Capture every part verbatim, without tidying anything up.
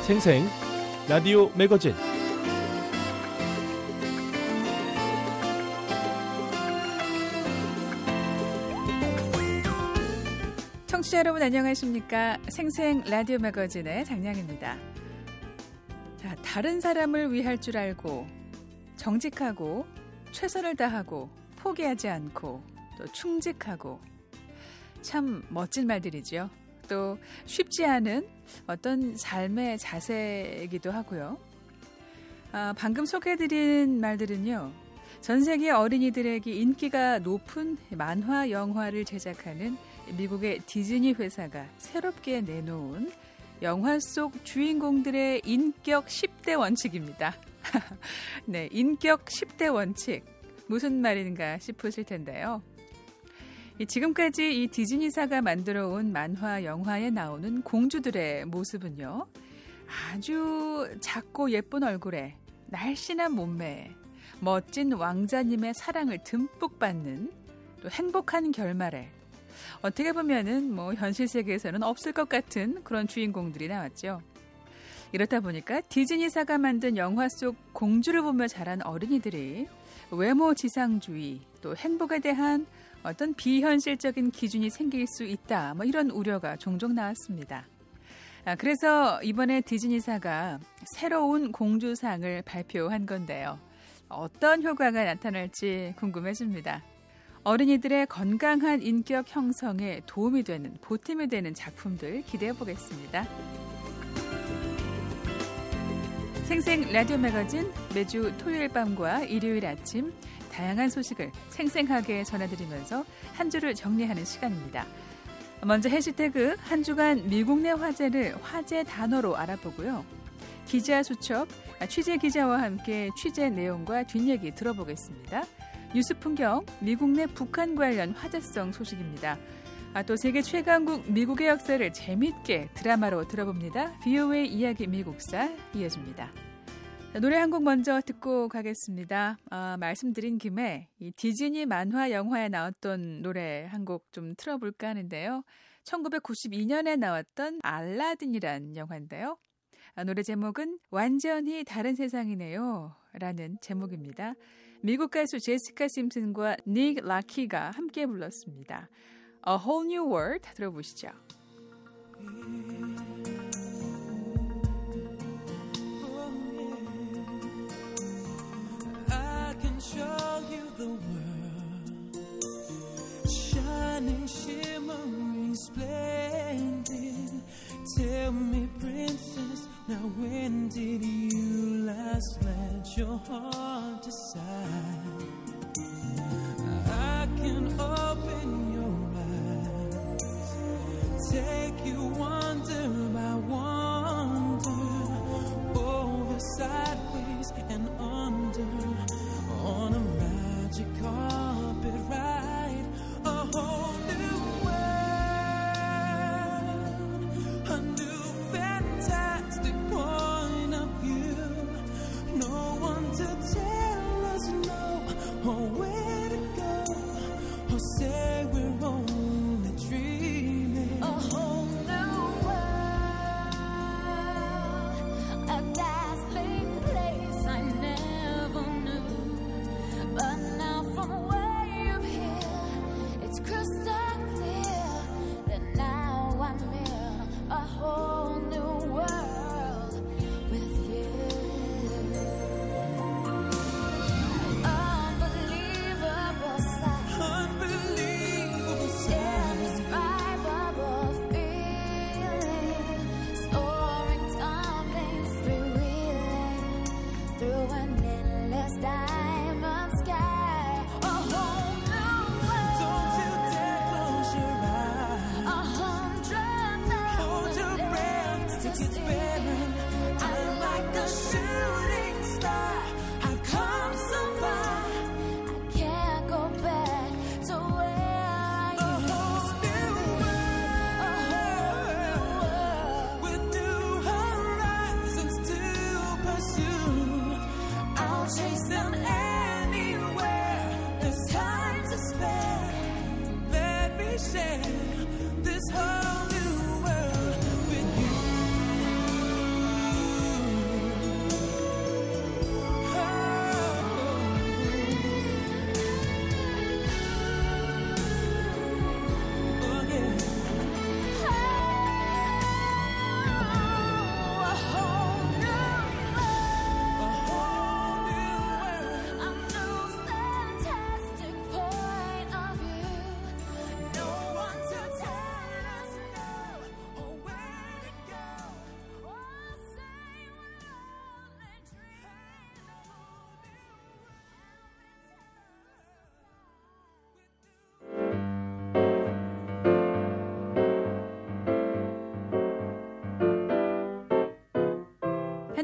생생 라디오 매거진 청취자 여러분 안녕하십니까? 생생 라디오 매거진의 장량입니다. 자, 다른 사람을 위할 줄 알고 정직하고 최선을 다하고 포기하지 않고 또 충직하고 참 멋진 말들이죠. 또 쉽지 않은 어떤 삶의 자세이기도 하고요. 아, 방금 소개해드린 말들은요. 전 세계 어린이들에게 인기가 높은 만화 영화를 제작하는 미국의 디즈니 회사가 새롭게 내놓은 영화 속 주인공들의 인격 십 대 원칙입니다. 네, 인격 십 대 원칙. 무슨 말인가 싶으실 텐데요. 지금까지 이 디즈니사가 만들어온 만화 영화에 나오는 공주들의 모습은요. 아주 작고 예쁜 얼굴에 날씬한 몸매에 멋진 왕자님의 사랑을 듬뿍 받는 또 행복한 결말에 어떻게 보면은 뭐 현실 세계에서는 없을 것 같은 그런 주인공들이 나왔죠. 이렇다 보니까 디즈니사가 만든 영화 속 공주를 보며 자란 어린이들이 외모 지상주의 또 행복에 대한 어떤 비현실적인 기준이 생길 수 있다. 뭐 이런 우려가 종종 나왔습니다. 아, 그래서 이번에 디즈니사가 새로운 공주상을 발표한 건데요. 어떤 효과가 나타날지 궁금해집니다. 어린이들의 건강한 인격 형성에 도움이 되는, 보탬이 되는 작품들 기대해 보겠습니다. 생생 라디오 매거진 매주 토요일 밤과 일요일 아침 다양한 소식을 생생하게 전해드리면서 한 주를 정리하는 시간입니다. 먼저 해시태그 한 주간 미국 내 화제를 화제 단어로 알아보고요. 기자 수첩, 취재 기자와 함께 취재 내용과 뒷얘기 들어보겠습니다. 뉴스 풍경, 미국 내 북한 관련 화제성 소식입니다. 아, 또 세계 최강국 미국의 역사를 재미있게 드라마로 들어봅니다. 브이오에이 이야기 미국사 이어집니다. 노래 한 곡 먼저 듣고 가겠습니다. 아, 말씀드린 김에 이 디즈니 만화 영화에 나왔던 노래 한 곡 좀 틀어볼까 하는데요. 천구백구십이 년에 나왔던 알라딘이란 영화인데요. 아, 노래 제목은 완전히 다른 세상이네요 라는 제목입니다. 미국 가수 제시카 심슨과 닉 라키가 함께 불렀습니다. A Whole New World 들어보시죠. Show you the world, shining, shimmering, splendid. Tell me, princess, now when did you last let your heart decide? I can open your eyes, take you wonder by wonder, over, sideways, and under. On a magic carpet ride, a whole new world, a new fantastic point of view. No one to tell us no, or where to go, or say we're only dreaming. A whole new world, a dazzling place I never knew. But now from way up here, it's crystal clear that now I'm in a whole new world with you. Unbelievable sight, unbelievable sight, indescribable feeling, soaring, tumbling, freewheeling through an endless diamond sky. A whole new world. Don't you dare close your eyes. A hundred thousand. Hold your breath, take it better. I'm like a shooting star. I've come so far. I can't go back to where I used to be. A whole world with new horizons to pursue. I'll chase them.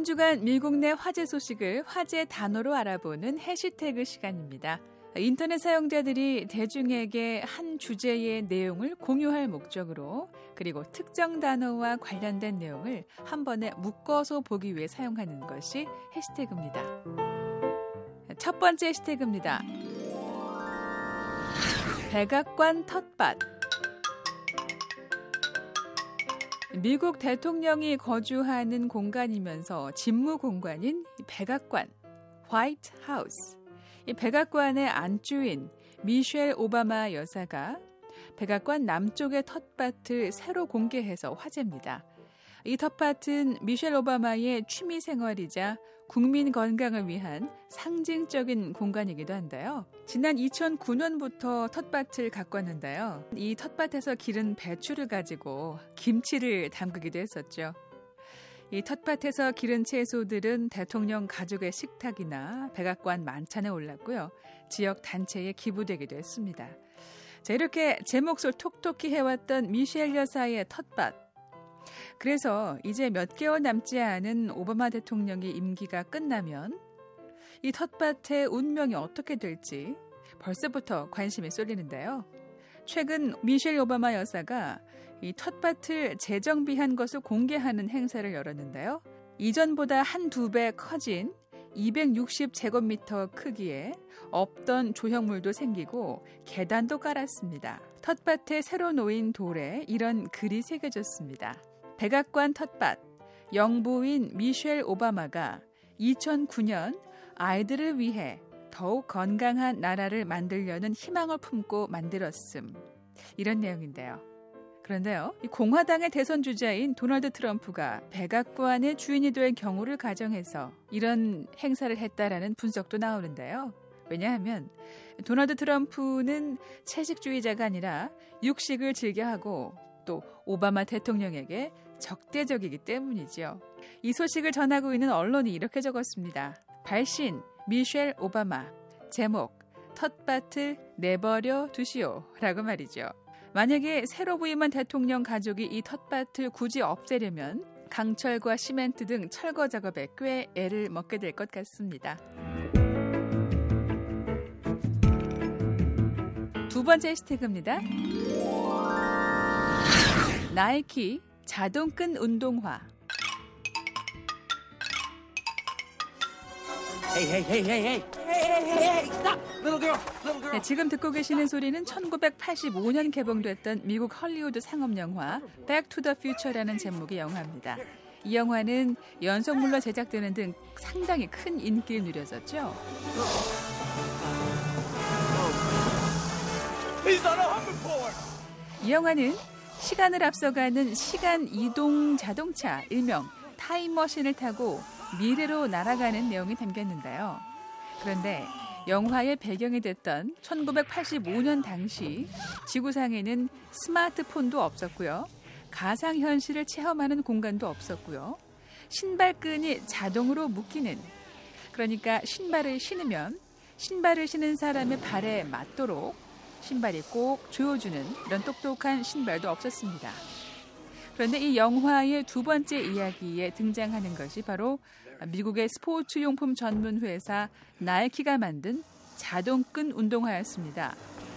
한 주간 미국 내 화제 소식을 화제 단어로 알아보는 해시태그 시간입니다. 인터넷 사용자들이 대중에게 한 주제의 내용을 공유할 목적으로 그리고 특정 단어와 관련된 내용을 한 번에 묶어서 보기 위해 사용하는 것이 해시태그입니다. 첫 번째 해시태그입니다. 백악관 텃밭. 미국 대통령이 거주하는 공간이면서 집무 공간인 백악관, 화이트 하우스. 이 백악관의 안주인 미셸 오바마 여사가 백악관 남쪽의 텃밭을 새로 공개해서 화제입니다. 이 텃밭은 미셸 오바마의 취미 생활이자 국민 건강을 위한 상징적인 공간이기도 한데요. 지난 이천구 년부터 텃밭을 가꿨는데요. 이 텃밭에서 기른 배추를 가지고 김치를 담그기도 했었죠. 이 텃밭에서 기른 채소들은 대통령 가족의 식탁이나 백악관 만찬에 올랐고요. 지역 단체에 기부되기도 했습니다. 자, 이렇게 제 몫을 톡톡히 해왔던 미셸 여사의 텃밭. 그래서 이제 몇 개월 남지 않은 오바마 대통령의 임기가 끝나면 이 텃밭의 운명이 어떻게 될지 벌써부터 관심이 쏠리는데요. 최근 미셸 오바마 여사가 이 텃밭을 재정비한 것을 공개하는 행사를 열었는데요. 이전보다 한두 배 커진 이백육십 제곱미터 크기의 없던 조형물도 생기고 계단도 깔았습니다. 텃밭에 새로 놓인 돌에 이런 글이 새겨졌습니다. 백악관 텃밭, 영부인 미셸 오바마가 이천구 년 아이들을 위해 더욱 건강한 나라를 만들려는 희망을 품고 만들었음. 이런 내용인데요. 그런데요, 이 공화당의 대선 주자인 도널드 트럼프가 백악관의 주인이 될 경우를 가정해서 이런 행사를 했다라는 분석도 나오는데요. 왜냐하면 도널드 트럼프는 채식주의자가 아니라 육식을 즐겨하고 또 오바마 대통령에게 적대적이기 때문이죠. 이 소식을 전하고 있는 언론이 이렇게 적었습니다. 발신 미셸 오바마, 제목 텃밭을 내버려 두시오 라고 말이죠. 만약에 새로 부임한 대통령 가족이 이 텃밭을 굳이 없애려면 강철과 시멘트 등 철거 작업에 꽤 애를 먹게 될 것 같습니다. 두 번째 해시태그입니다. 나이키 자동끈 운동화. Hey, hey, hey, hey, hey, hey, hey, hey, hey, stop, little girl, little girl. 네, 지금 듣고 계시는 소리는 천구백팔십오 년 개봉됐던 미국 헐리우드 상업 영화 Back to the Future라는 제목의 영화입니다. 이 영화는 연속물로 제작되는 등 상당히 큰 인기를 누렸었죠. He's on a hoverboard. 이 영화는 시간을 앞서가는 시간 이동 자동차, 일명 타임머신을 타고 미래로 날아가는 내용이 담겼는데요. 그런데 영화의 배경이 됐던 천구백팔십오 년 당시 지구상에는 스마트폰도 없었고요. 가상현실을 체험하는 공간도 없었고요. 신발끈이 자동으로 묶이는, 그러니까 신발을 신으면 신발을 신은 사람의 발에 맞도록 신발이 꼭 조여주는 이런 똑똑한 신발도 없었습니다. 그런데 이 영화의 두 번째 이야기에 등장하는 것이 바로 미국의 스포츠용품 전문 회사 나이키가 만든 자동끈 운동화였습니다.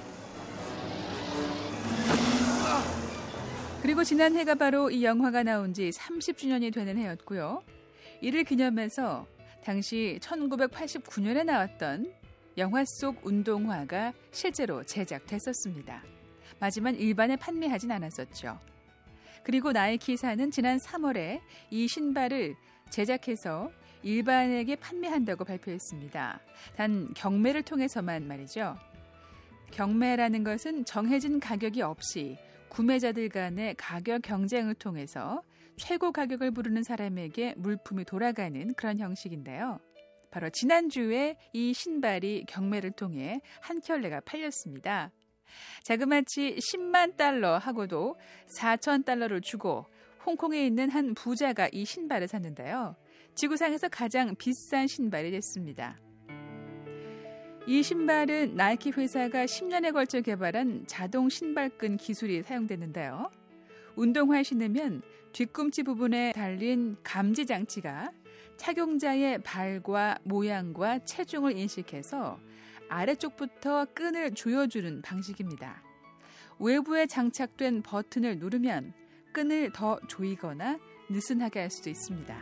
그리고 지난 해가 바로 이 영화가 나온 지 삼십 주년이 되는 해였고요. 이를 기념해서 당시 천구백팔십구 년에 나왔던 영화 속 운동화가 실제로 제작됐었습니다. 하지만 일반에 판매하진 않았었죠. 그리고 나이키사는 지난 삼월에 이 신발을 제작해서 일반에게 판매한다고 발표했습니다. 단 경매를 통해서만 말이죠. 경매라는 것은 정해진 가격이 없이 구매자들 간의 가격 경쟁을 통해서 최고 가격을 부르는 사람에게 물품이 돌아가는 그런 형식인데요. 바로 지난주에 이 신발이 경매를 통해 한 켤레가 팔렸습니다. 자그마치 십만 달러 하고도 사천 달러를 주고 홍콩에 있는 한 부자가 이 신발을 샀는데요. 지구상에서 가장 비싼 신발이 됐습니다. 이 신발은 나이키 회사가 십 년에 걸쳐 개발한 자동 신발끈 기술이 사용됐는데요. 운동화에 신으면 뒤꿈치 부분에 달린 감지 장치가 착용자의 발과 모양과 체중을 인식해서 아래쪽부터 끈을 조여주는 방식입니다. 외부에 장착된 버튼을 누르면 끈을 더 조이거나 느슨하게 할 수도 있습니다.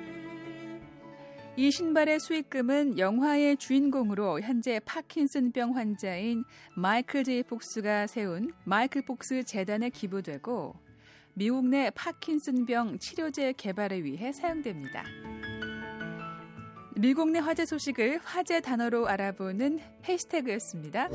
이 신발의 수익금은 영화의 주인공으로 현재 파킨슨병 환자인 마이클 제이 폭스가 세운 마이클 폭스 재단에 기부되고 미국 내 파킨슨병 치료제 개발에 위해 사용됩니다. 미국 내 화제 소식을 화제 단어로 알아보는 해시태그였습니다.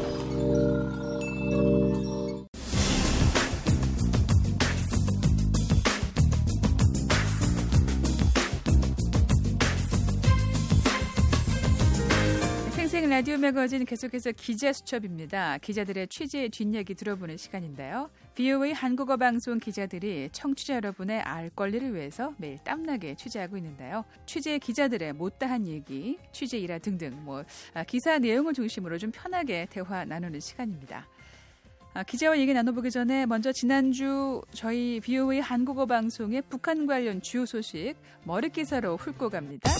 생생 라디오 매거진 계속해서 기자 수첩입니다. 기자들의 취재 뒷얘기 들어보는 시간인데요. 브이오에이 한국어 방송 기자들이 청취자 여러분의 알 권리를 위해서 매일 땀나게 취재하고 있는데요. 취재 기자들의 못다한 얘기, 취재 일화 등등 뭐 기사 내용을 중심으로 좀 편하게 대화 나누는 시간입니다. 아, 기자와 얘기 나눠보기 전에 먼저 지난주 저희 브이오에이 한국어 방송의 북한 관련 주요 소식 머릿기사로 훑고 갑니다.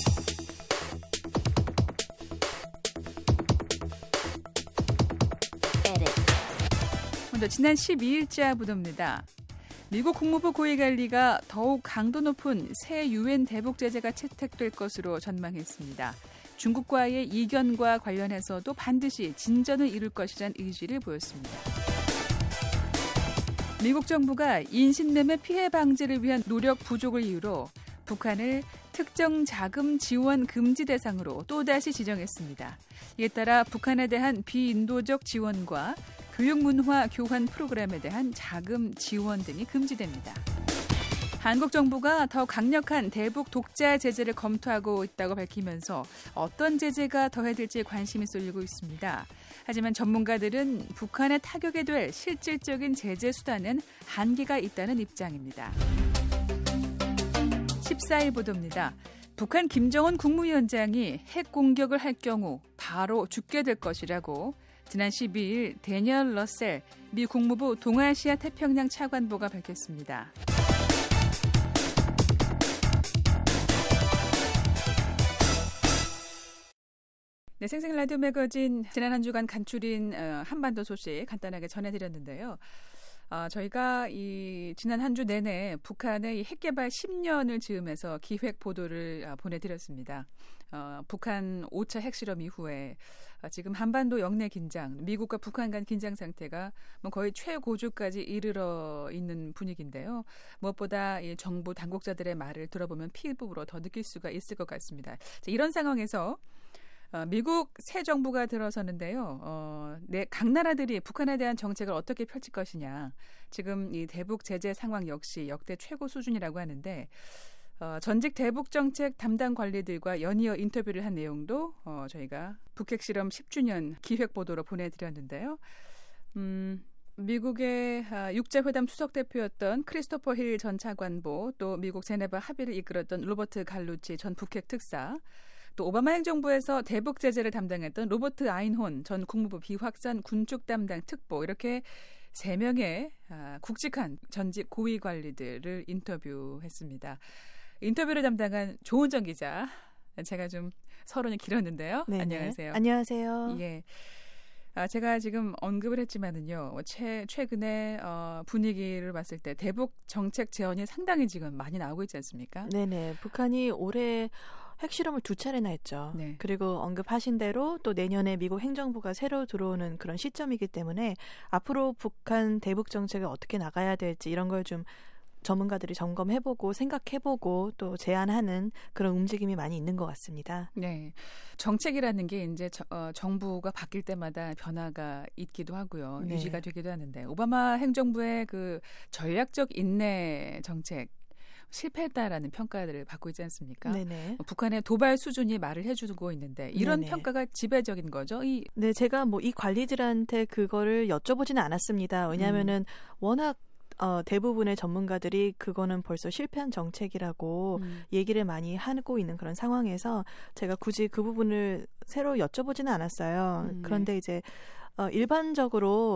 먼저 지난 십이일자 보도입니다. 미국 국무부 고위관리가 더욱 강도 높은 새 유엔 대북 제재가 채택될 것으로 전망했습니다. 중국과의 이견과 관련해서도 반드시 진전을 이룰 것이라는 의지를 보였습니다. 미국 정부가 인신매매 피해 방지를 위한 노력 부족을 이유로 북한을 특정 자금 지원 금지 대상으로 또다시 지정했습니다. 이에 따라 북한에 대한 비인도적 지원과 교육문화 교환 프로그램에 대한 자금 지원 등이 금지됩니다. 한국 정부가 더 강력한 대북 독자 제재를 검토하고 있다고 밝히면서 어떤 제재가 더해질지 관심이 쏠리고 있습니다. 하지만 전문가들은 북한에 타격이 될 실질적인 제재 수단은 한계가 있다는 입장입니다. 십사일 보도입니다. 북한 김정은 국무위원장이 핵 공격을 할 경우 바로 죽게 될 것이라고 지난 십이일 데니얼 러셀 미 국무부 동아시아 태평양 차관보가 밝혔습니다. 네, 생생 라디오 매거진 지난 한 주간 간추린 어, 한반도 소식 간단하게 전해드렸는데요. 어, 저희가 이 지난 한 주 내내 북한의 핵개발 십 년을 즈음해서 기획 보도를 어, 보내드렸습니다. 어, 북한 오 차 핵실험 이후에 어, 지금 한반도 영내 긴장, 미국과 북한 간 긴장 상태가 뭐 거의 최고조까지 이르러 있는 분위기인데요. 무엇보다 이 정부 당국자들의 말을 들어보면 피부로 더 느낄 수가 있을 것 같습니다. 자, 이런 상황에서 어, 미국 새 정부가 들어서는데요. 어, 네, 각 나라들이 북한에 대한 정책을 어떻게 펼칠 것이냐. 지금 이 대북 제재 상황 역시 역대 최고 수준이라고 하는데 어, 전직 대북 정책 담당 관리들과 연이어 인터뷰를 한 내용도 어, 저희가 북핵 실험 십 주년 기획 보도로 보내드렸는데요. 음, 미국의 육자회담 수석대표였던 크리스토퍼 힐 전 차관보, 또 미국 제네바 합의를 이끌었던 로버트 갈루치 전 북핵 특사, 또 오바마 행정부에서 대북 제재를 담당했던 로버트 아인혼 전 국무부 비확산 군축 담당 특보, 이렇게 세 명의 굵직한 전직 고위 관리들을 인터뷰했습니다. 인터뷰를 담당한 조은정 기자, 제가 좀 서론이 길었는데요. 네네. 안녕하세요. 안녕하세요. 예. 아, 제가 지금 언급을 했지만은요, 최, 최근에 어, 분위기를 봤을 때 대북 정책 제언이 상당히 지금 많이 나오고 있지 않습니까? 네네. 북한이 올해 핵실험을 두 차례나 했죠. 네. 그리고 언급하신 대로 또 내년에 미국 행정부가 새로 들어오는 그런 시점이기 때문에 앞으로 북한 대북 정책을 어떻게 나가야 될지 이런 걸 좀 전문가들이 점검해보고 생각해보고 또 제안하는 그런 움직임이 많이 있는 것 같습니다. 네, 정책이라는 게 이제 저, 어, 정부가 바뀔 때마다 변화가 있기도 하고요, 네. 유지가 되기도 하는데 오바마 행정부의 그 전략적 인내 정책 실패했다라는 평가들을 받고 있지 않습니까? 네네. 북한의 도발 수준이 말을 해주고 있는데 이런 네네. 평가가 지배적인 거죠? 이... 네, 제가 뭐 이 관리들한테 그거를 여쭤보지는 않았습니다. 왜냐하면은 음. 워낙 어, 대부분의 전문가들이 그거는 벌써 실패한 정책이라고 음. 얘기를 많이 하고 있는 그런 상황에서 제가 굳이 그 부분을 새로 여쭤보지는 않았어요. 음, 네. 그런데 이제 어, 일반적으로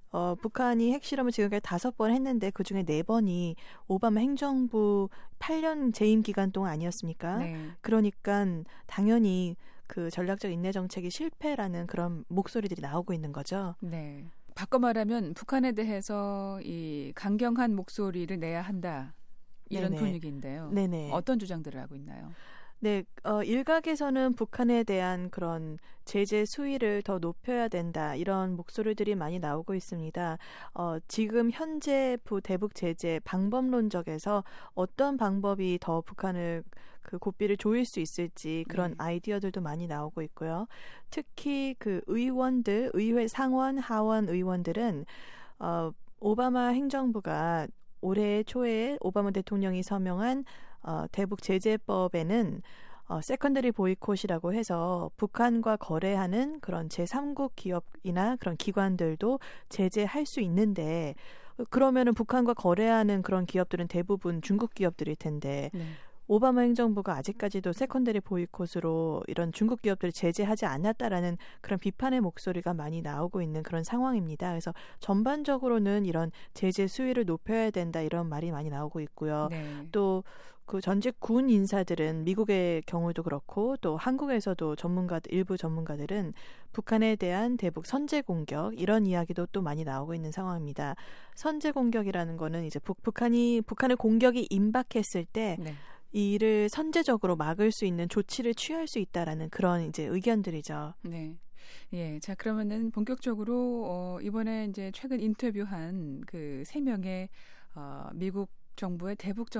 어, 북한이 핵실험을 지금까지 다섯 번 했는데 그중에 네 번이 오바마 행정부 팔 년 재임 기간 동안 아니었습니까? 네. 그러니까 당연히 그 전략적 인내 정책이 실패라는 그런 목소리들이 나오고 있는 거죠. 네. 바꿔 말하면 북한에 대해서 이 강경한 목소리를 내야 한다. 이런 네네. 분위기인데요. 네네. 어떤 주장들을 하고 있나요? 네, 어, 일각에서는 북한에 대한 그런 제재 수위를 더 높여야 된다 이런 목소리들이 많이 나오고 있습니다. 어, 지금 현재 대북 제재 방법론적에서 어떤 방법이 더 북한을 그 고삐를 조일 수 있을지 그런 네. 아이디어들도 많이 나오고 있고요. 특히 그 의원들, 의회 상원, 하원 의원들은 어, 오바마 행정부가 올해 초에 오바마 대통령이 서명한 어, 대북 제재법에는 어, 세컨더리 보이콧이라고 해서 북한과 거래하는 그런 제삼국 기업이나 그런 기관들도 제재할 수 있는데 그러면은 북한과 거래하는 그런 기업들은 대부분 중국 기업들일 텐데 네. 오바마 행정부가 아직까지도 세컨더리 보이콧으로 이런 중국 기업들을 제재하지 않았다라는 그런 비판의 목소리가 많이 나오고 있는 그런 상황입니다. 그래서 전반적으로는 이런 제재 수위를 높여야 된다 이런 말이 많이 나오고 있고요. 네. 또 그 전직 군 인사들은 미국의 경우도 그렇고 또 한국에서도 전문가들 일부 전문가들은 북한에 대한 대북 선제 공격 이런 이야기도 또 많이 나오고 있는 상황입니다. 선제 공격이라는 거는 이제 북, 북한이 북한의 공격이 임박했을 때 네. 이를 선제적으로 막을 수 있는 조치를 취할 수 있다라는 그런 이제 의견들이죠. 네. 예. 자, 그러면은 본격적으로 어, 이번에 이제 최근 인터뷰한 그 세 명의 어, 미국 정부의 대북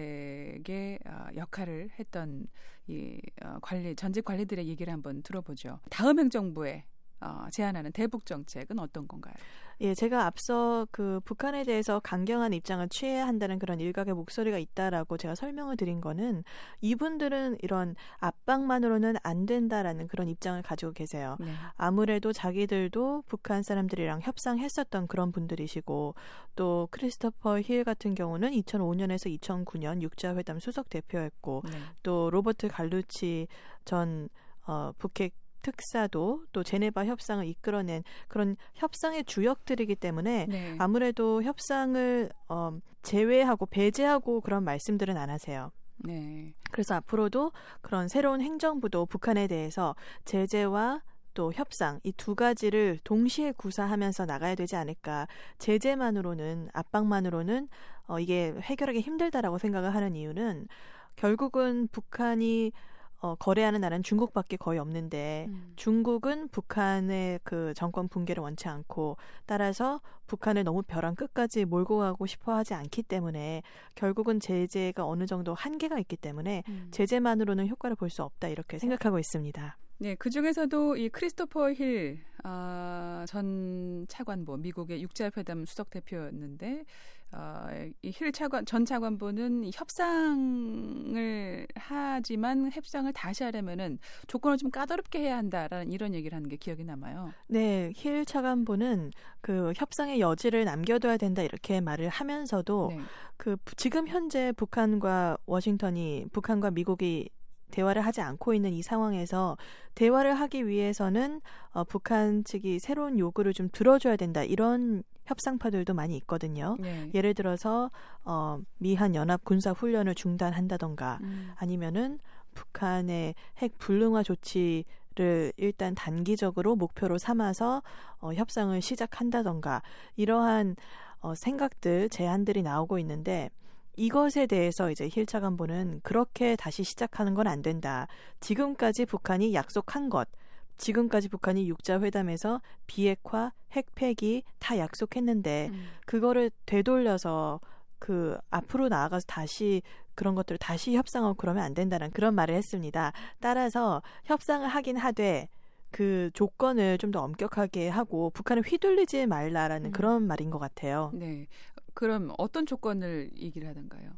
정책의 어, 역할을 했던 이 어, 관리 전직 관리들의 얘기를 한번 들어보죠. 다음 행정부에 어, 제안하는 대북 정책은 어떤 건가요? 예, 제가 앞서 그 북한에 대해서 강경한 입장을 취해야 한다는 그런 일각의 목소리가 있다라고 제가 설명을 드린 거는 이분들은 이런 압박만으로는 안 된다라는 그런 입장을 가지고 계세요. 네. 아무래도 자기들도 북한 사람들이랑 협상했었던 그런 분들이시고 또 크리스토퍼 힐 같은 경우는 이천오 년에서 이천구 년 육자회담 수석 대표였고 네. 또 로버트 갈루치 전 어, 북핵 특사도 또 제네바 협상을 이끌어낸 그런 협상의 주역들이기 때문에 네. 아무래도 협상을 어, 제외하고 배제하고 그런 말씀들은 안 하세요. 네. 그래서 앞으로도 그런 새로운 행정부도 북한에 대해서 제재와 또 협상 이 두 가지를 동시에 구사하면서 나가야 되지 않을까. 제재만으로는 압박만으로는 어, 이게 해결하기 힘들다라고 생각을 하는 이유는 결국은 북한이 어, 거래하는 나라는 중국밖에 거의 없는데 음. 중국은 북한의 그 정권 붕괴를 원치 않고 따라서 북한을 너무 벼랑 끝까지 몰고 가고 싶어 하지 않기 때문에 결국은 제재가 어느 정도 한계가 있기 때문에 음. 제재만으로는 효과를 볼 수 없다 이렇게 생각하고 있습니다. 네, 그 중에서도 이 크리스토퍼 힐 어, 전 차관보 미국의 육자회담 수석 대표였는데 어, 이 힐 차관 전 차관보는 협상을 하지만 협상을 다시 하려면은 조건을 좀 까다롭게 해야 한다라는 이런 얘기를 하는 게 기억이 남아요. 네, 힐 차관보는 그 협상의 여지를 남겨둬야 된다 이렇게 말을 하면서도 네. 그 지금 현재 북한과 워싱턴이 북한과 미국이 대화를 하지 않고 있는 이 상황에서 대화를 하기 위해서는 어, 북한 측이 새로운 요구를 좀 들어줘야 된다. 이런 협상파들도 많이 있거든요. 네. 예를 들어서 어, 미한 연합 군사 훈련을 중단한다던가 음. 아니면은 북한의 핵 불능화 조치를 일단 단기적으로 목표로 삼아서 어, 협상을 시작한다던가 이러한 어, 생각들, 제안들이 나오고 있는데 이것에 대해서 이제 힐 차관보는 그렇게 다시 시작하는 건 안 된다. 지금까지 북한이 약속한 것, 지금까지 북한이 육자회담에서 비핵화, 핵폐기 다 약속했는데 음. 그거를 되돌려서 그 앞으로 나아가서 다시 그런 것들을 다시 협상하고 그러면 안 된다는 그런 말을 했습니다. 따라서 협상을 하긴 하되 그 조건을 좀 더 엄격하게 하고 북한을 휘둘리지 말라라는 음. 그런 말인 것 같아요. 네. 그럼 어떤 조건을 얘기를 하던가요?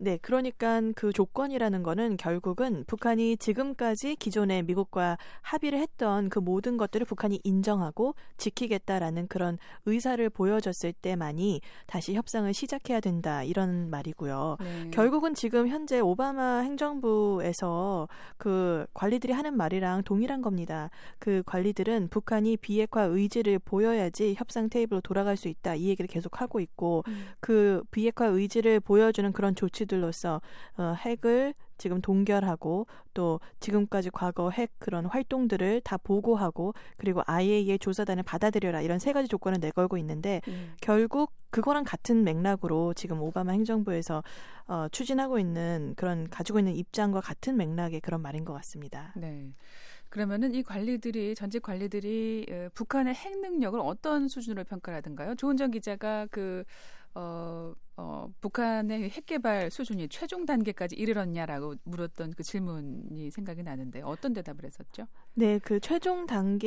네, 그러니까 그 조건이라는 거는 결국은 북한이 지금까지 기존에 미국과 합의를 했던 그 모든 것들을 북한이 인정하고 지키겠다라는 그런 의사를 보여줬을 때만이 다시 협상을 시작해야 된다 이런 말이고요. 네. 결국은 지금 현재 오바마 행정부에서 그 관리들이 하는 말이랑 동일한 겁니다. 그 관리들은 북한이 비핵화 의지를 보여야지 협상 테이블로 돌아갈 수 있다 이 얘기를 계속 하고 있고 음. 그 비핵화 의지를 보여주는 그런 조치들로서 어, 핵을 지금 동결하고 또 지금까지 과거 핵 그런 활동들을 다 보고하고 그리고 아이에이이에이 조사단을 받아들여라 이런 세 가지 조건을 내걸고 있는데 음. 결국 그거랑 같은 맥락으로 지금 오바마 행정부에서 어, 추진하고 있는 그런 가지고 있는 입장과 같은 맥락의 그런 말인 것 같습니다. 네. 그러면은 이 관리들이 전직 관리들이 어, 북한의 핵 능력을 어떤 수준으로 평가하던가요? 조은정 기자가 그 어, 어, 북한의 핵 개발 수준이 최종 단계까지 이르렀냐라고 물었던 그 질문이 생각이 나는데 어떤 대답을 했었죠? 네, 그 최종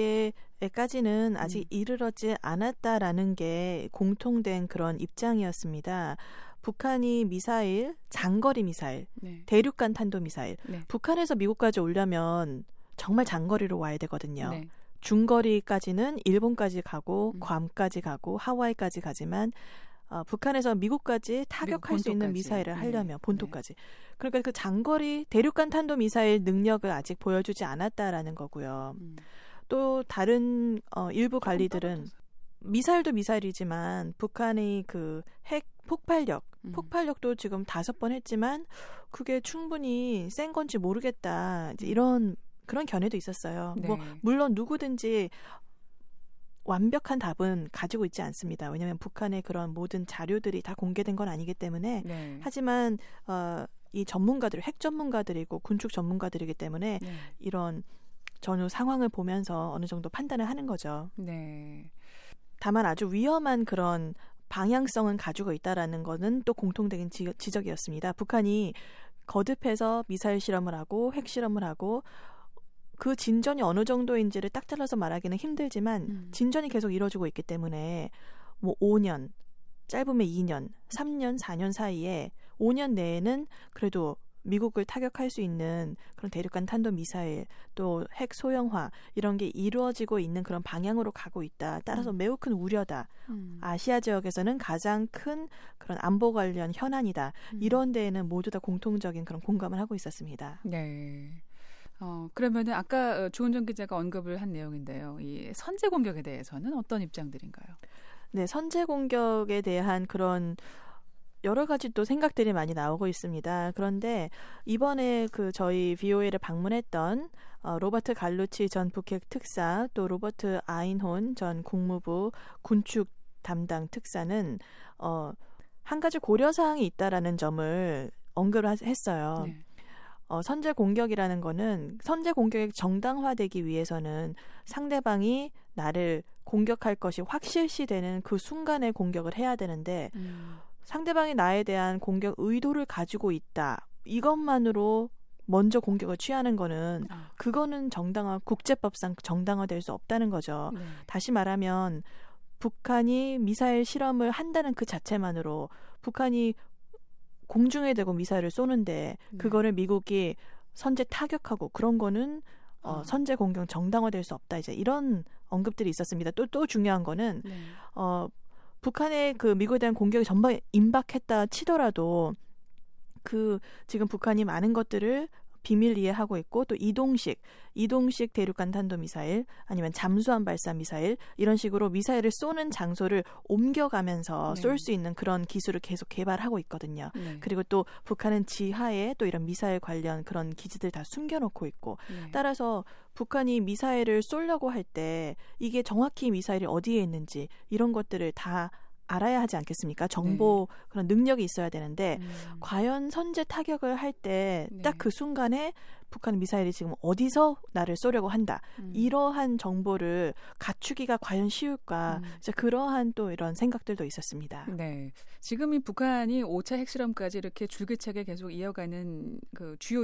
단계까지는 아직 음. 이르렀지 않았다라는 게 공통된 그런 입장이었습니다. 북한이 미사일, 장거리 미사일, 네. 대륙간 탄도미사일, 네. 북한에서 미국까지 오려면 정말 장거리로 와야 되거든요. 네. 중거리까지는 일본까지 가고 음. 괌까지 가고 하와이까지 가지만 어, 북한에서 미국까지 타격할 수 있는 미사일을 하려면 네. 본토까지. 네. 그러니까 그 장거리 대륙간 탄도미사일 능력을 아직 보여주지 않았다라는 거고요. 음. 또 다른 어, 일부 관리들은 미사일도 미사일이지만 북한의 그 핵 폭발력, 음. 폭발력도 지금 다섯 번 했지만 그게 충분히 센 건지 모르겠다. 이제 이런 그런 견해도 있었어요. 네. 뭐 물론 누구든지 완벽한 답은 가지고 있지 않습니다. 왜냐하면 북한의 그런 모든 자료들이 다 공개된 건 아니기 때문에 네. 하지만 어, 이 전문가들, 핵 전문가들이고 군축 전문가들이기 때문에 네. 이런 전후 상황을 보면서 어느 정도 판단을 하는 거죠. 네. 다만 아주 위험한 그런 방향성은 가지고 있다라는 거는 또 공통적인 지, 지적이었습니다. 북한이 거듭해서 미사일 실험을 하고 핵 실험을 하고 그 진전이 어느 정도인지를 딱 잘라서 말하기는 힘들지만 음. 진전이 계속 이루어지고 있기 때문에 뭐 오 년, 짧으면 이 년, 삼 년, 사 년 사이에 오 년 내에는 그래도 미국을 타격할 수 있는 그런 대륙간 탄도미사일 또 핵 소형화 이런 게 이루어지고 있는 그런 방향으로 가고 있다. 따라서 음. 매우 큰 우려다. 음. 아시아 지역에서는 가장 큰 그런 안보 관련 현안이다. 음. 이런 데에는 모두 다 공통적인 그런 공감을 하고 있었습니다. 네. 어, 그러면은 아까 조은정 기자가 언급을 한 내용인데요. 이 선제 공격에 대해서는 어떤 입장들인가요? 네, 선제 공격에 대한 그런 여러 가지 또 생각들이 많이 나오고 있습니다. 그런데 이번에 그 저희 브이오에이를 방문했던 어, 로버트 갈루치 전 북핵 특사 또 로버트 아인혼 전 국무부 군축 담당 특사는 어, 한 가지 고려사항이 있다라는 점을 언급을 했어요. 네. 어, 선제 공격이라는 거는 선제 공격이 정당화되기 위해서는 상대방이 나를 공격할 것이 확실시되는 그 순간에 공격을 해야 되는데 음. 상대방이 나에 대한 공격 의도를 가지고 있다. 이것만으로 먼저 공격을 취하는 거는 아. 그거는 정당화 국제법상 정당화될 수 없다는 거죠. 네. 다시 말하면 북한이 미사일 실험을 한다는 그 자체만으로 북한이 공중에 대고 미사일을 쏘는데 네. 그거를 미국이 선제 타격하고 그런 거는 어, 선제 공격 정당화될 수 없다. 이제 이런 언급들이 있었습니다. 또 또 중요한 거는 네. 어, 북한의 그 미국에 대한 공격이 전방 임박했다 치더라도 그 지금 북한이 많은 것들을 비밀 이해하고 있고 또 이동식, 이동식 대륙간 탄도미사일 아니면 잠수함 발사 미사일 이런 식으로 미사일을 쏘는 장소를 옮겨가면서 네. 쏠 수 있는 그런 기술을 계속 개발하고 있거든요. 네. 그리고 또 북한은 지하에 또 이런 미사일 관련 그런 기지들 다 숨겨놓고 있고 네. 따라서 북한이 미사일을 쏘려고 할 때 이게 정확히 미사일이 어디에 있는지 이런 것들을 다 알아야 하지 않겠습니까? 정보 네. 그런 능력이 있어야 되는데 음. 과연 선제 타격을 할 때 딱 그 네. 순간에 북한 미사일이 지금 어디서 나를 쏘려고 한다. 음. 이러한 정보를 갖추기가 과연 쉬울까? 음. 이제 그러한 또 이런 생각들도 있었습니다. 네, 지금 이 북한이 오 차 핵실험까지 이렇게 줄기차게 계속 이어가는 그 주요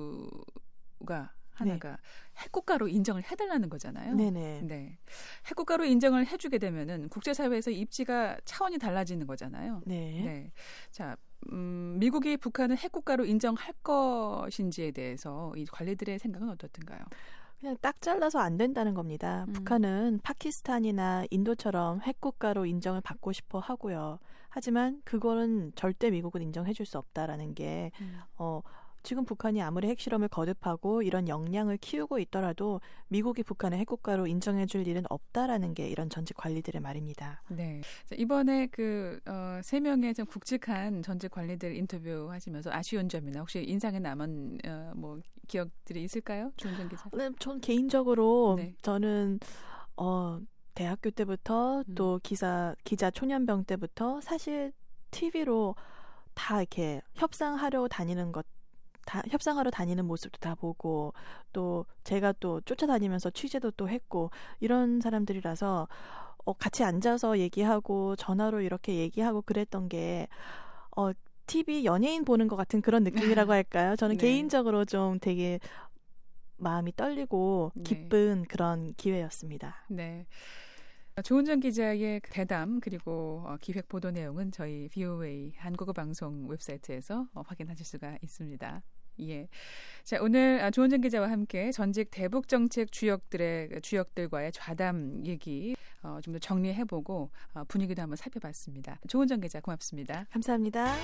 이유가 하나가 네. 핵국가로 인정을 해달라는 거잖아요. 네네. 네. 핵국가로 인정을 해주게 되면은 국제사회에서 입지가 차원이 달라지는 거잖아요. 네. 네. 자, 음, 미국이 북한을 핵국가로 인정할 것인지에 대해서 이 관리들의 생각은 어떻든가요? 그냥 딱 잘라서 안 된다는 겁니다. 음. 북한은 파키스탄이나 인도처럼 핵국가로 인정을 받고 싶어 하고요. 하지만 그거는 절대 미국은 인정해 줄 수 없다라는 게 음. 어, 지금 북한이 아무리 핵실험을 거듭하고 이런 역량을 키우고 있더라도 미국이 북한을 핵국가로 인정해 줄 일은 없다라는 게 이런 전직 관리들의 말입니다. 네. 자, 이번에 그 어, 세 명의 좀 굵직한 전직 관리들 인터뷰하시면서 아쉬운 점이나 혹시 인상에 남은 어, 뭐 기억들이 있을까요? 조은정 기자. 네, 전 개인적으로 네. 저는 어, 대학교 때부터 음. 또 기사 기자 초년병 때부터 사실 티비로 다 이렇게 협상하려 다니는 것 다 협상하러 다니는 모습도 다 보고 또 제가 또 쫓아다니면서 취재도 또 했고 이런 사람들이라서 어, 같이 앉아서 얘기하고 전화로 이렇게 얘기하고 그랬던 게 어, 티비 연예인 보는 것 같은 그런 느낌이라고 할까요? 저는 네. 개인적으로 좀 되게 마음이 떨리고 기쁜 네. 그런 기회였습니다. 네. 조은정 기자의 대담 그리고 기획 보도 내용은 저희 브이오에이 한국어 방송 웹사이트에서 확인하실 수가 있습니다. 예. 자, 오늘 조은정 기자와 함께 전직 대북 정책 주역들의 주역들과의 좌담 얘기 어, 좀 더 정리해보고 어, 분위기도 한번 살펴봤습니다. 조은정 기자 고맙습니다. 감사합니다.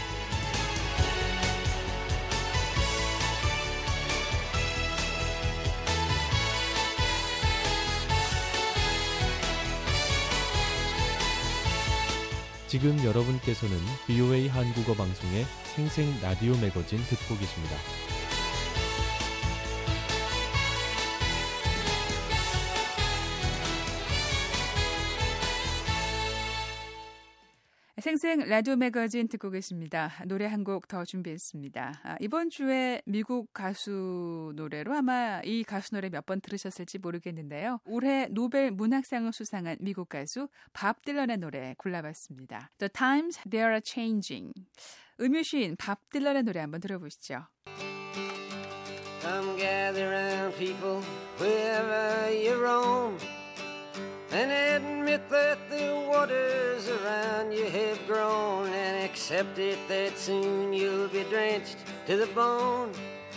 지금 여러분께서는 브이오에이 한국어 방송의 생생 라디오 매거진 듣고 계십니다. 생생 라디오 매거진 듣고 계십니다. 노래 한 곡 더 준비했습니다. 아, 이번 주에 미국 가수 노래로 아마 이 가수 노래 몇 번 들으셨을지 모르겠는데요. 올해 노벨 문학상을 수상한 미국 가수 밥 딜런의 노래 골라봤습니다. The times they are changing. 음유시인 밥 딜런의 노래 한번 들어보시죠. Come gather round people wherever you roam and admit that the waters around you have grown and accept it that soon you'll be drenched to the bone.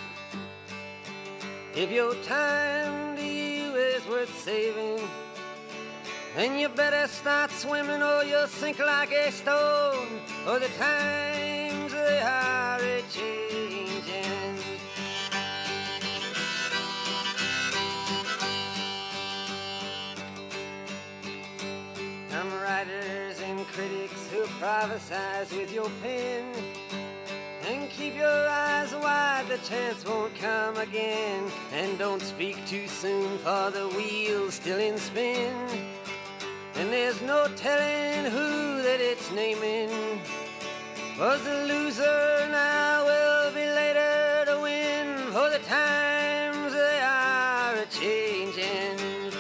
If your time to you is worth saving, then you better start swimming or you'll sink like a stone, or the times they are a-changing. Some writers and critics who prophesize with your pen, and keep your eyes wide, the chance won't come again. And don't speak too soon, for the wheel's still in spin, and there's no telling who that it's naming. Was the loser now will be later to win, for the times they are a-changing.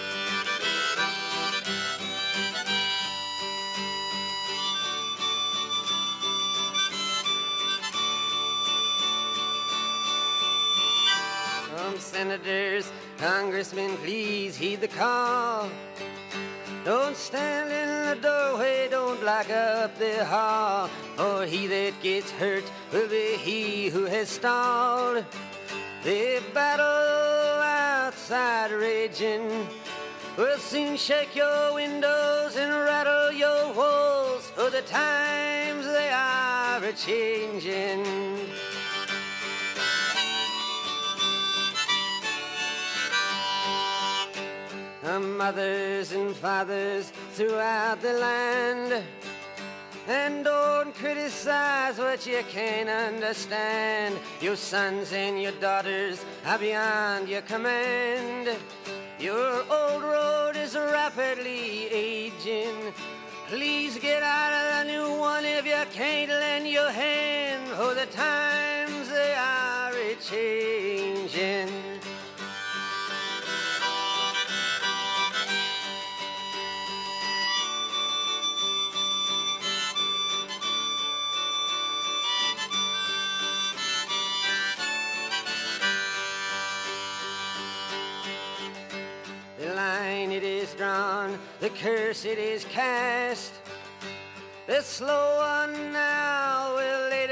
Senators, congressmen, please heed the call. Don't stand in the doorway, don't block up the hall, for he that gets hurt will be he who has stalled. The battle outside raging will soon shake your windows and rattle your walls, for the times they are a-changing. Mothers and fathers throughout the land, and don't criticize what you can't understand. Your sons and your daughters are beyond your command. Your old road is rapidly aging. Please get out of the new one if you can't lend your hand, for the times they are a-changing. Drawn, the curse it is cast. The slow one now will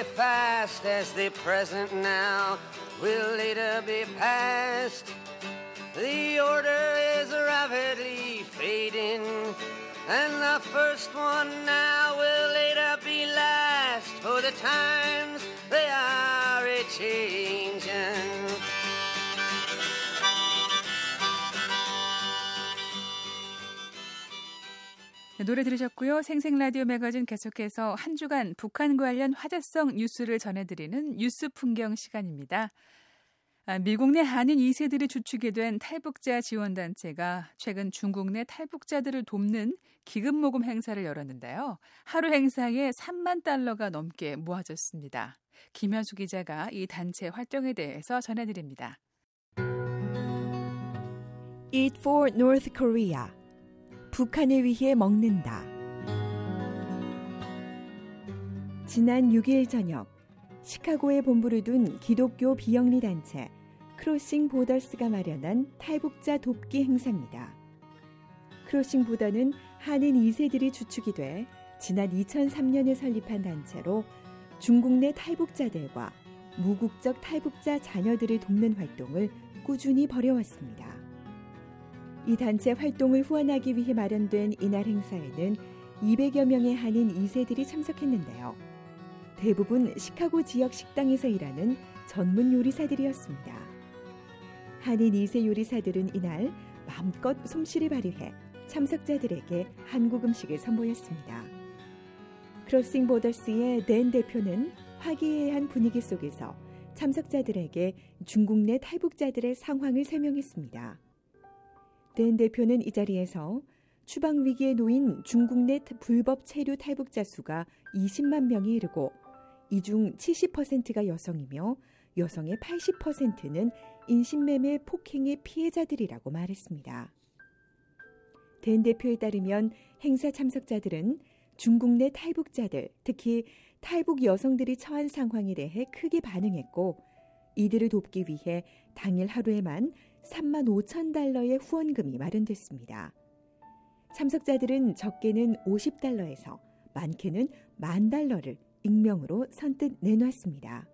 fast as the present now will later be past. The order is rapidly fading, and the first one now will later be last, for the times they are a-changing. 노래 들으셨고요. 생생라디오 매거진 계속해서 한 주간 북한 관련 화제성 뉴스를 전해드리는 뉴스 풍경 시간입니다. 미국 내 한인 이 세들이 주축이 된 탈북자 지원단체가 최근 중국 내 탈북자들을 돕는 기금 모금 행사를 열었는데요. 하루 행사에 삼만 달러가 넘게 모아졌습니다. 김현수 기자가 이 단체 활동에 대해서 전해드립니다. Eat for North Korea. 북한을 위해 먹는다. 지난 육 일 저녁 시카고에 본부를 둔 기독교 비영리 단체 크로싱 보더스가 마련한 탈북자 돕기 행사입니다. 크로싱 보더는 한인 이 세들이 주축이 돼 지난 이천삼 년에 설립한 단체로 중국 내 탈북자들과 무국적 탈북자 자녀들을 돕는 활동을 꾸준히 벌여왔습니다. 이 단체 활동을 후원하기 위해 마련된 이날 행사에는 이백여 명의 한인 이 세들이 참석했는데요. 대부분 시카고 지역 식당에서 일하는 전문 요리사들이었습니다. 한인 이 세 요리사들은 이날 마음껏 솜씨를 발휘해 참석자들에게 한국 음식을 선보였습니다. 크로싱 보더스의 댄 대표는 화기애애한 분위기 속에서 참석자들에게 중국 내 탈북자들의 상황을 설명했습니다. 댄 대표는 이 자리에서 추방 위기에 놓인 중국 내 불법 체류 탈북자 수가 이십만 명에 이르고 이 중 칠십 퍼센트가 여성이며 여성의 팔십 퍼센트는 인신매매 폭행의 피해자들이라고 말했습니다. 댄 대표에 따르면 행사 참석자들은 중국 내 탈북자들, 특히 탈북 여성들이 처한 상황에 대해 크게 반응했고 이들을 돕기 위해 당일 하루에만 삼만 오천 달러의 후원금이 마련됐습니다. 참석자들은 적게는 오십 달러에서 많게는 만 달러를 익명으로 선뜻 내놨습니다.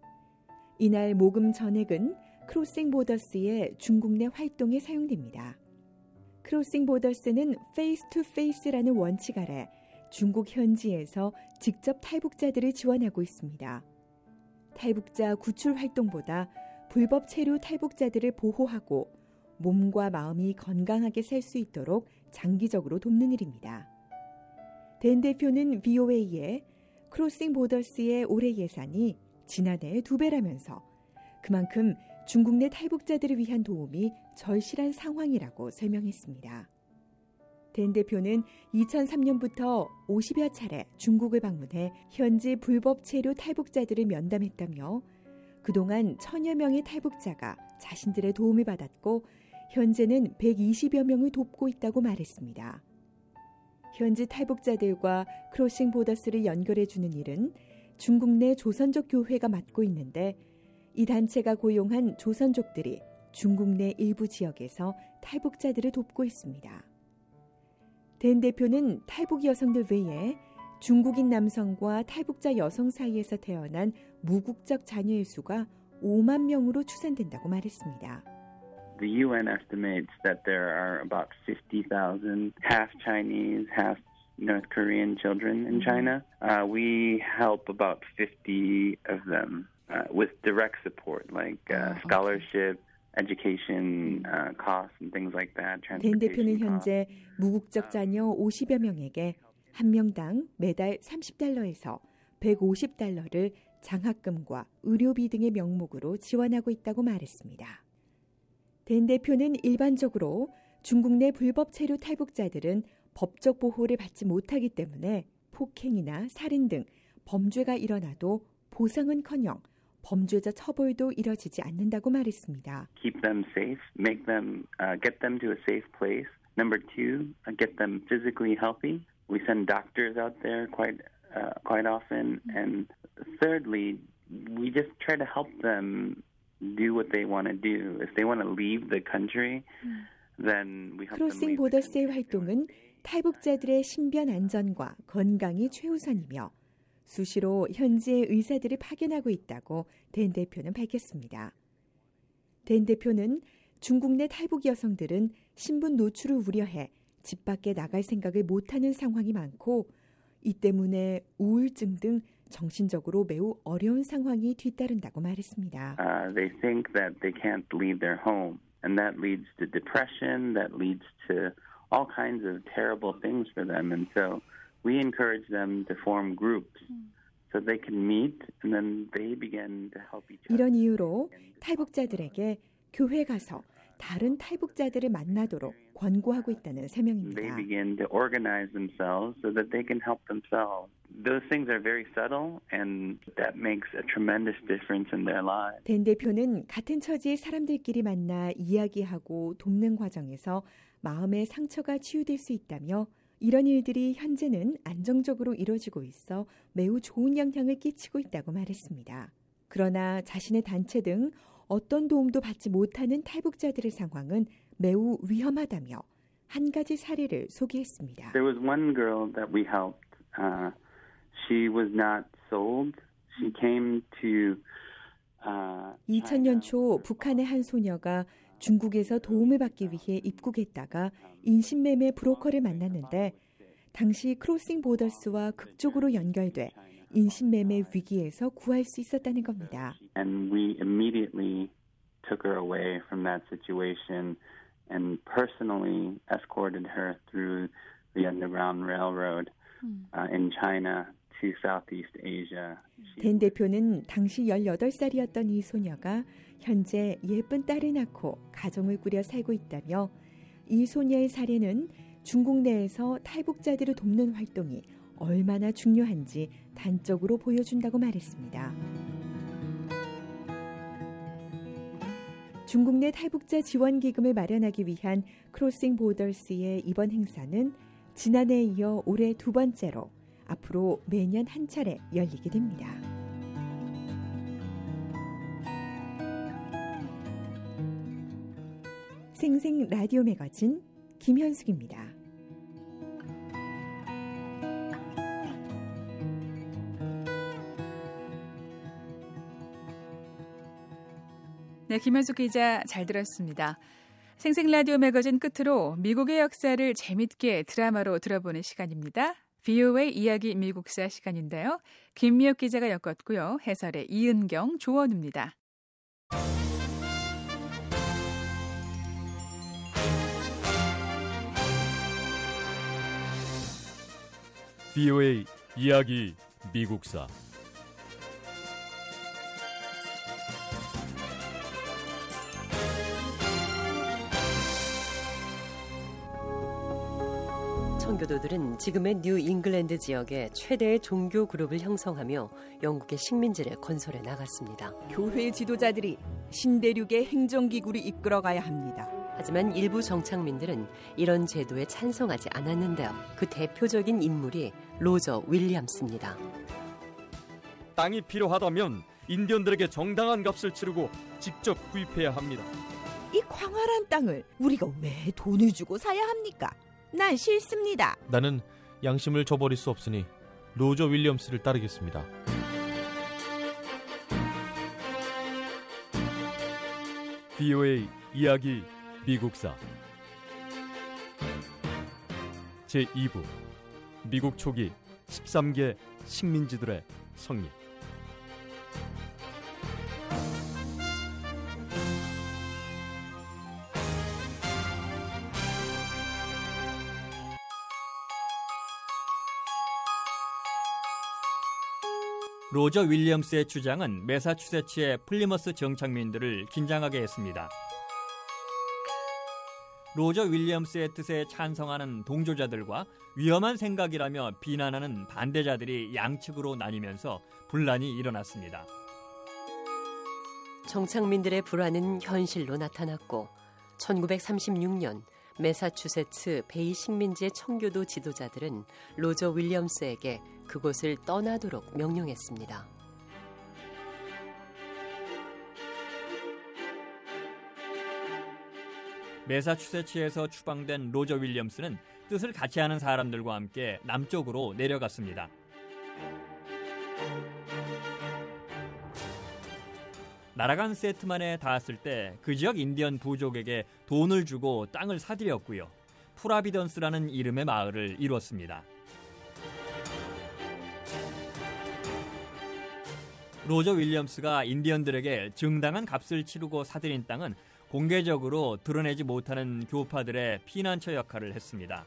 이날 모금 전액은 크로싱 보더스의 중국 내 활동에 사용됩니다. 크로싱 보더스는 페이스 투 페이스라는 원칙 아래 중국 현지에서 직접 탈북자들을 지원하고 있습니다. 탈북자 구출 활동보다 불법 체류 탈북자들을 보호하고 몸과 마음이 건강하게 살 수 있도록 장기적으로 돕는 일입니다. 댄 대표는 브이오에이에 크로싱 보더스의 올해 예산이 지난해의 두 배라면서 그만큼 중국 내 탈북자들을 위한 도움이 절실한 상황이라고 설명했습니다. 댄 대표는 이천삼 년부터 오십여 차례 중국을 방문해 현지 불법 체류 탈북자들을 면담했다며 그동안 천여 명의 탈북자가 자신들의 도움을 받았고 현재는 백이십여 명을 돕고 있다고 말했습니다. 현지 탈북자들과 크로싱 보더스를 연결해주는 일은 중국 내 조선족 교회가 맡고 있는데 이 단체가 고용한 조선족들이 중국 내 일부 지역에서 탈북자들을 돕고 있습니다. 댄 대표는 탈북 여성들 외에 중국인 남성과 탈북자 여성 사이에서 태어난 무국적 자녀의 수가 오만 명으로 추산된다고 말했습니다. The U N estimates that there are about fifty thousand half Chinese, half North Korean children in China. Uh, we help about fifty of them uh, with direct support like uh, scholarship, education uh, costs and things like that. 댄 대표는 현재 무국적 자녀 오십여 명에게 한 명당 매달 삼십 달러에서 백오십 달러를 장학금과 의료비 등의 명목으로 지원하고 있다고 말했습니다. 댄 대표는 일반적으로 중국 내 불법 체류 탈북자들은 법적 보호를 받지 못하기 때문에 폭행이나 살인 등 범죄가 일어나도 보상은커녕 범죄자 처벌도 이뤄지지 않는다고 말했습니다. Keep them safe, make them, uh, get them to a safe place. Number two, uh, get them physically healthy. We send doctors out there quite, uh, quite often. And thirdly, we just try to help them do what they want to do. If they want to leave the country, then we help them 크로싱 leave the 보더스의 country. 활동은 탈북자들의 신변 안전과 건강이 최우선이며 수시로 현지의 의사들을 파견하고 있다고 댄 대표는 밝혔습니다. 댄 대표는 중국 내 탈북 여성들은 신분 노출을 우려해 집 밖에 나갈 생각을 못하는 상황이 많고 이 때문에 우울증 등 정신적으로 매우 어려운 상황이 뒤따른다고 말했습니다. Uh, they think that they can't leave their home, and that leads to depression, that leads to all kinds of terrible things for them. And so we encourage them to form groups so they can meet, and then they begin to help each other. 이런 이유로 탈북자들에게 교회 가서 다른 탈북자들을 만나도록 권고하고 있다는 설명입니다. They begin to organize themselves so that they can help themselves. Those things are very subtle, and that makes a tremendous difference in their lives. 댄 대표는 같은 처지의 사람들끼리 만나 이야기하고 돕는 과정에서 마음의 상처가 치유될 수 있다며 이런 일들이 현재는 안정적으로 이루어지고 있어 매우 좋은 영향을 끼치고 있다고 말했습니다. 그러나 자신의 단체 등 어떤 도움도 받지 못하는 탈북자들의 상황은 매우 위험하다며 한 가지 사례를 소개했습니다. There was one girl that we helped. Uh, she was not sold. She came to uh, 이천 년 초 북한의 한 소녀가 중국에서 도움을 받기 위해 입국했다가 인신매매 브로커를 만났는데 당시 크로싱 보더스와 극적으로 연결돼 인신매매 위기에서 구할 수 있었다는 겁니다. And we immediately took her away from that situation and personally escorted her through the Underground Railroad uh, in China to Southeast Asia. 댄 대표는 당시 열여덟 살이었던 이 소녀가 현재 예쁜 딸을 낳고 가정을 꾸려 살고 있다며 이 소녀의 사례는 중국 내에서 탈북자들을 돕는 활동이 얼마나 중요한지 단적으로 보여준다고 말했습니다. 중국 내 탈북자 지원 기금을 마련하기 위한 크로싱 보더스의 이번 행사는 지난해에 이어 올해 두 번째로 앞으로 매년 한 차례 열리게 됩니다. 생생 라디오 매거진 김현숙입니다. 네, 김현숙 기자 잘 들었습니다. 생생 라디오 매거진 끝으로 미국의 역사를 재밌게 드라마로 들어보는 시간입니다. 브이오에이 이야기 미국사 시간인데요. 김미혁 기자가 엮었고요. 해설의 이은경, 조원우입니다. 브이오에이 이야기 미국사 청교도들은 지금의 뉴 잉글랜드 지역에 최대의 종교 그룹을 형성하며 영국의 식민지를 건설해 나갔습니다. 교회 지도자들이 신대륙의 행정기구를 이끌어가야 합니다. 하지만 일부 정착민들은 이런 제도에 찬성하지 않았는데요. 그 대표적인 인물이 로저 윌리엄스입니다. 땅이 필요하다면 인디언들에게 정당한 값을 치르고 직접 구입해야 합니다. 이 광활한 땅을 우리가 왜 돈을 주고 사야 합니까? 난 싫습니다. 나는 양심을 저버릴 수 없으니 로저 윌리엄스를 따르겠습니다. 브이오에이 이야기 미국사 제이 부 미국 초기 십삼 개 식민지들의 성립. 로저 윌리엄스의 주장은 매사추세츠의 플리머스 정착민들을 긴장하게 했습니다. 로저 윌리엄스의 뜻에 찬성하는 동조자들과 위험한 생각이라며 비난하는 반대자들이 양측으로 나뉘면서 분란이 일어났습니다. 정착민들의 불안은 현실로 나타났고 천구백삼십육 년 매사추세츠 베이 식민지의 청교도 지도자들은 로저 윌리엄스에게 그곳을 떠나도록 명령했습니다. 매사추세츠에서 추방된 로저 윌리엄스는 뜻을 같이 하는 사람들과 함께 남쪽으로 내려갔습니다. 나라간 세트만에 닿았을 때 그 지역 인디언 부족에게 돈을 주고 땅을 사들였고요. 프라비던스라는 이름의 마을을 이뤘습니다. 로저 윌리엄스가 인디언들에게 정당한 값을 치르고 사들인 땅은 공개적으로 드러내지 못하는 교파들의 피난처 역할을 했습니다.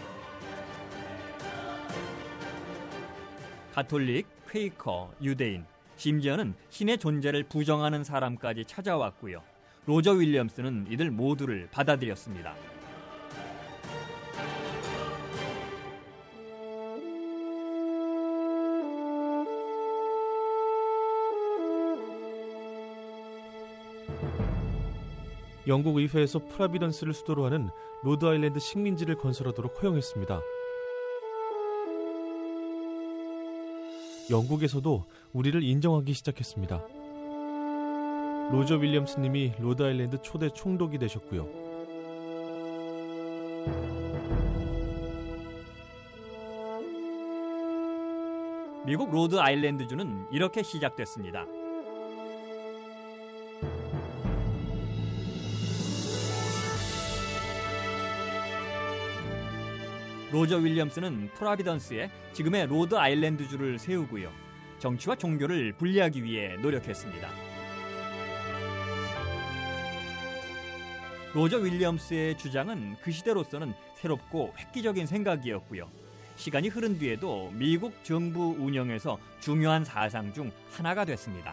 가톨릭, 퀘이커, 유대인, 심지어는 신의 존재를 부정하는 사람까지 찾아왔고요. 로저 윌리엄스는 이들 모두를 받아들였습니다. 영국 의회에서 프라비던스를 수도로 하는 로드아일랜드 식민지를 건설하도록 허용했습니다. 영국에서도 우리를 인정하기 시작했습니다. 로저 윌리엄스 님이 로드아일랜드 초대 총독이 되셨고요. 미국 로드아일랜드주는 이렇게 시작됐습니다. 로저 윌리엄스는 프라비던스에 지금의 로드아일랜드주를 세우고요. 정치와 종교를 분리하기 위해 노력했습니다. 로저 윌리엄스의 주장은 그 시대로서는 새롭고 획기적인 생각이었고요. 시간이 흐른 뒤에도 미국 정부 운영에서 중요한 사상 중 하나가 됐습니다.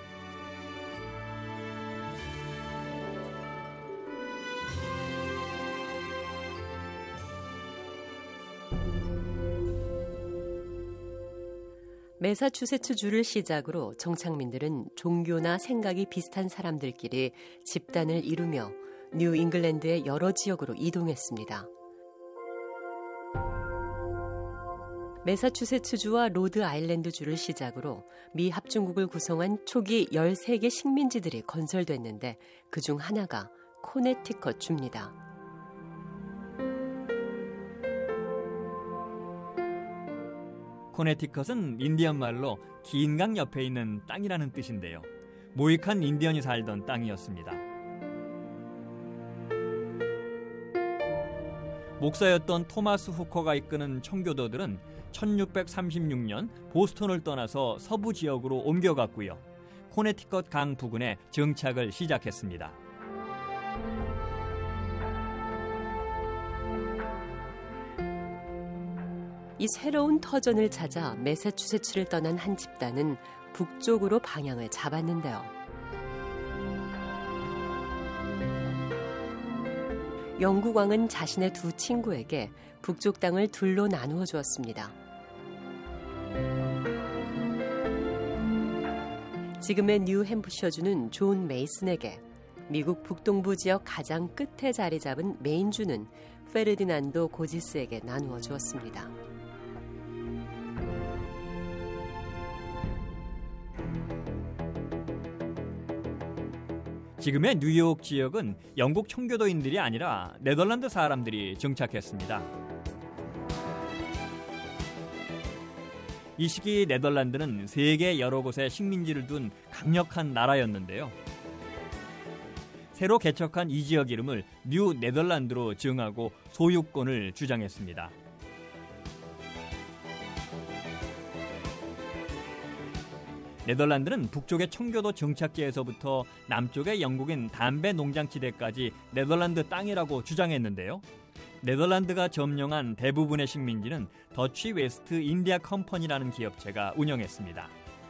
매사추세츠주를 시작으로 정착민들은 종교나 생각이 비슷한 사람들끼리 집단을 이루며 뉴 잉글랜드의 여러 지역으로 이동했습니다. 매사추세츠주와 로드아일랜드주를 시작으로 미 합중국을 구성한 초기 열세 개 식민지들이 건설됐는데 그중 하나가 코네티컷주입니다. 코네티컷은 인디언 말로 긴 강 옆에 있는 땅이라는 뜻인데요. 모이칸 인디언이 살던 땅이었습니다. 목사였던 토마스 후커가 이끄는 청교도들은 천육백삼십육 년 보스턴을 떠나서 서부 지역으로 옮겨갔고요. 코네티컷 강 부근에 정착을 시작했습니다. 이 새로운 터전을 찾아 매사추세츠를 떠난 한 집단은 북쪽으로 방향을 잡았는데요. 영국 왕은 자신의 두 친구에게 북쪽 땅을 둘로 나누어 주었습니다. 지금의 뉴햄프셔주는 존 메이슨에게, 미국 북동부 지역 가장 끝에 자리 잡은 메인주는 페르디난도 고지스에게 나누어 주었습니다. 지금의 뉴욕 지역은 영국 청교도인들이 아니라 네덜란드 사람들이 정착했습니다. 이 시기 네덜란드는 세계 여러 곳에 식민지를 둔 강력한 나라였는데요. 새로 개척한 이 지역 이름을 뉴 네덜란드로 정하고 소유권을 주장했습니다. 네덜란드는 북쪽의 청교도 정착지에서부터 남쪽의 영국인 담배 농장지대까지 네덜란드 땅이라고 주장했는데요. 네덜란드가 점령한 대부분의 식민지는 더치 웨스트 인디아 컴퍼니라는 기업체가 운영했습니다.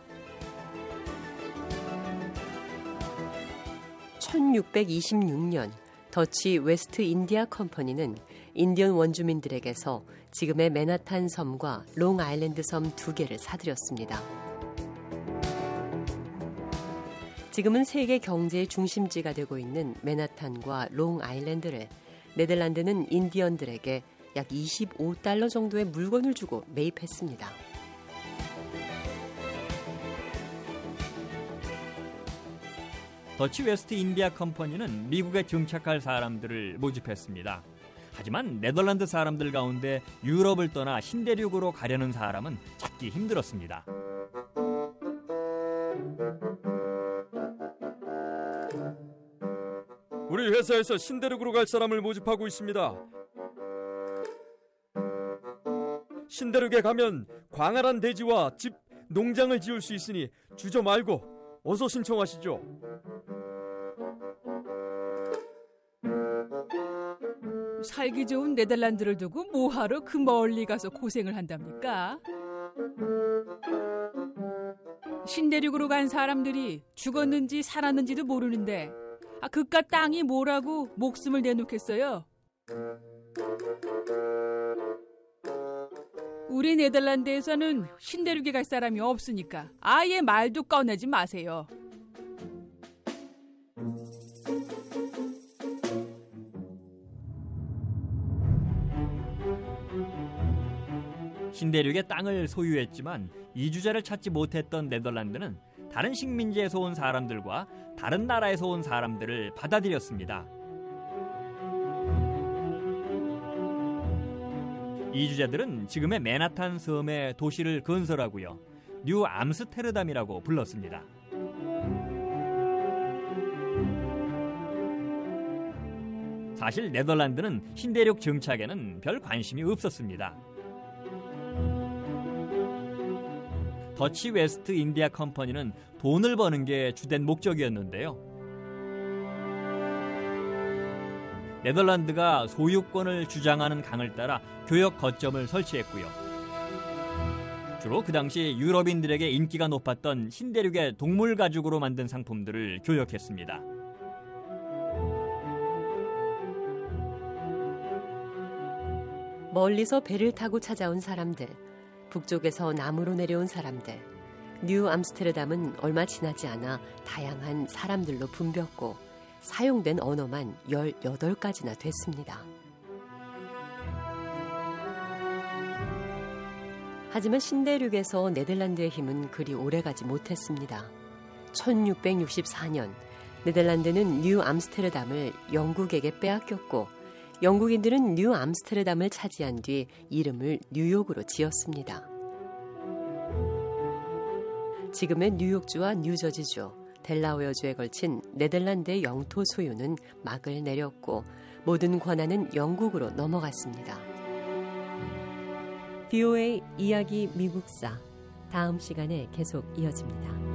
천육백이십육 년 더치 웨스트 인디아 컴퍼니는 인디언 원주민들에게서 지금의 맨하탄 섬과 롱 아일랜드 섬 두 개를 사들였습니다. 지금은 세계 경제의 중심지가 되고 있는 맨하탄과 롱 아일랜드를 네덜란드는 인디언들에게 약 이십오 달러 정도의 물건을 주고 매입했습니다. 더치 웨스트 인디아 컴퍼니는 미국에 정착할 사람들을 모집했습니다. 하지만 네덜란드 사람들 가운데 유럽을 떠나 신대륙으로 가려는 사람은 찾기 힘들었습니다. 우리 회사에서 신대륙으로 갈 사람을 모집하고 있습니다. 신대륙에 가면 광활한 대지와 집, 농장을 지을 수 있으니 주저 말고 어서 신청하시죠. 살기 좋은 네덜란드를 두고 뭐하러 그 멀리 가서 고생을 한답니까? 신대륙으로 간 사람들이 죽었는지 살았는지도 모르는데 아, 그깟 땅이 뭐라고 목숨을 내놓겠어요? 우리 네덜란드에서는 신대륙에 갈 사람이 없으니까 아예 말도 꺼내지 마세요. 신대륙의 땅을 소유했지만 이주자를 찾지 못했던 네덜란드는 다른 식민지에서 온 사람들과 다른 나라에서 온 사람들을 받아들였습니다. 이주자들은 지금의 맨하탄 섬에 도시를 건설하고요. 뉴 암스테르담이라고 불렀습니다. 사실 네덜란드는 신대륙 정착에는 별 관심이 없었습니다. 더치 웨스트 인디아 컴퍼니는 돈을 버는 게 주된 목적이었는데요. 네덜란드가 소유권을 주장하는 강을 따라 교역 거점을 설치했고요. 주로 그 당시 유럽인들에게 인기가 높았던 신대륙의 동물 가죽으로 만든 상품들을 교역했습니다. 멀리서 배를 타고 찾아온 사람들, 북쪽에서 남으로 내려온 사람들, 뉴 암스테르담은 얼마 지나지 않아 다양한 사람들로 붐볐고 사용된 언어만 열여덟 가지나 됐습니다. 하지만 신대륙에서 네덜란드의 힘은 그리 오래가지 못했습니다. 천육백육십사 년 네덜란드는 뉴 암스테르담을 영국에게 빼앗겼고 영국인들은 뉴 암스테르담을 차지한 뒤 이름을 뉴욕으로 지었습니다. 지금의 뉴욕주와 뉴저지주, 델라웨어주에 걸친 네덜란드의 영토 소유는 막을 내렸고 모든 권한은 영국으로 넘어갔습니다. 비오에이 이야기 미국사, 다음 시간에 계속 이어집니다.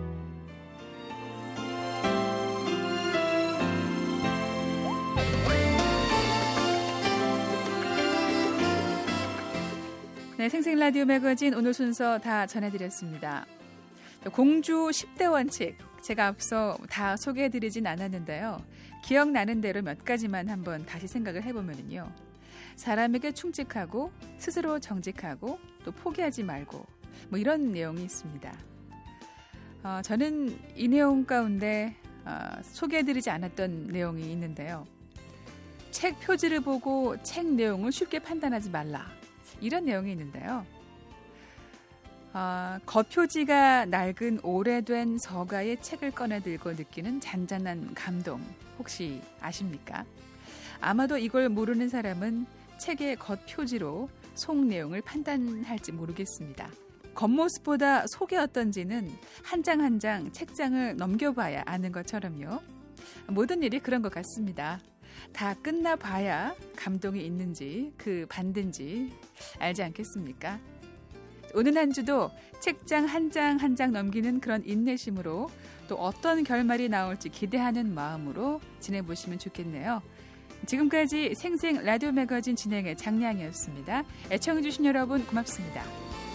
네, 생생 라디오 매거진 오늘 순서 다 전해드렸습니다. 공주 십 대 원칙, 제가 앞서 다 소개해드리진 않았는데요. 기억나는 대로 몇 가지만 한번 다시 생각을 해보면요. 사람에게 충직하고 스스로 정직하고 또 포기하지 말고 뭐 이런 내용이 있습니다. 어, 저는 이 내용 가운데 어, 소개해드리지 않았던 내용이 있는데요. 책 표지를 보고 책 내용을 쉽게 판단하지 말라. 이런 내용이 있는데요. 어, 겉표지가 낡은 오래된 서가의 책을 꺼내 들고 느끼는 잔잔한 감동 혹시 아십니까? 아마도 이걸 모르는 사람은 책의 겉표지로 속 내용을 판단할지 모르겠습니다. 겉모습보다 속이 어떤지는 한 장 한 장 책장을 넘겨봐야 아는 것처럼요. 모든 일이 그런 것 같습니다. 다 끝나봐야 감동이 있는지 그 반대인지 알지 않겠습니까? 오늘 한 주도 책장 한 장 한 장 넘기는 그런 인내심으로 또 어떤 결말이 나올지 기대하는 마음으로 지내보시면 좋겠네요. 지금까지 생생 라디오 매거진 진행의 장량이었습니다. 애청해주신 여러분 고맙습니다.